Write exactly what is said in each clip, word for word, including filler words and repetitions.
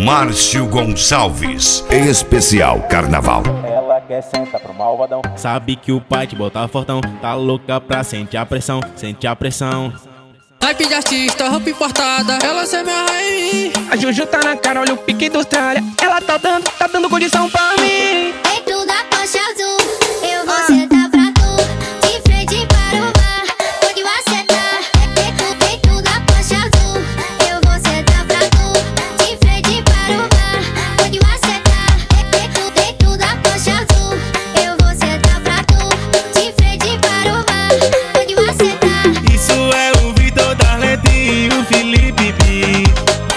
Márcio Gonçalves, especial Carnaval. Ela quer sentar pro malvadão. Sabe que o pai te bota fortão, tá louca pra sentir a pressão, sentir a pressão. Naipe de artista, roupa importada, ela se amarra em mim. A Juju tá na cara, olha o pique industrial. Ela tá dando, tá dando condição pra mim. Dentro da Porsche azul, eu vou sentar pra tu, de frente para o mar, onde você tá. Dentro, dentro da Porsche azul, eu vou sentar pra tu, de frente para o mar, onde você tá. Dentro, dentro da Porsche azul, eu vou sentar pra tu, de frente para o mar, onde você tá. Isso é o Vitor Darletinho, o Felipe B.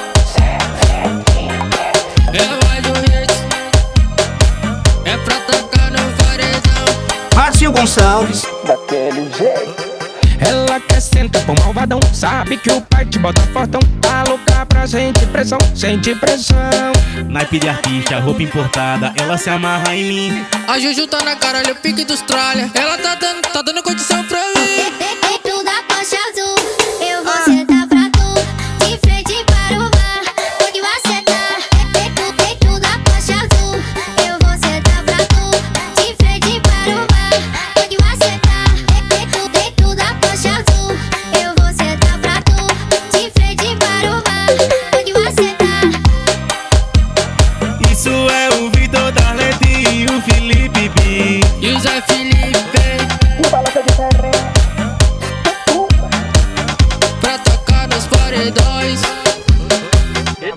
Ela vai do hit, é pra tocar no paredão. Márcio Gonçalves. Daquele jeito. Ela quer sentar pro malvadão. Sabe que o pai te bota fortão. Tá louca pra sentir pressão, sente pressão. Naipe de artista, roupa importada, ela se amarra em mim. A Juju tá na cara, olha o pique dos tralha. Ela tá dando, tá dando